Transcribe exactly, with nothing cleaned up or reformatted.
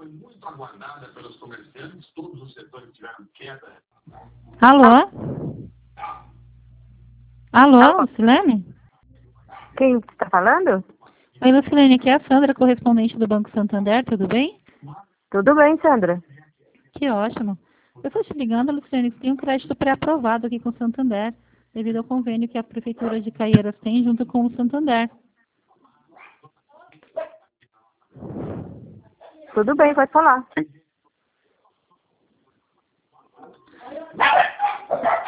Alô? Alô, Alô? Lucilene? Quem está falando? Oi, Lucilene, aqui é a Sandra, correspondente do Banco Santander, tudo bem? Tudo bem, Sandra? Que ótimo. Eu estou te ligando, Lucilene, que tem um crédito pré-aprovado aqui com o Santander, devido ao convênio que a Prefeitura de Caieiras tem junto com o Santander. Tudo bem, pode falar.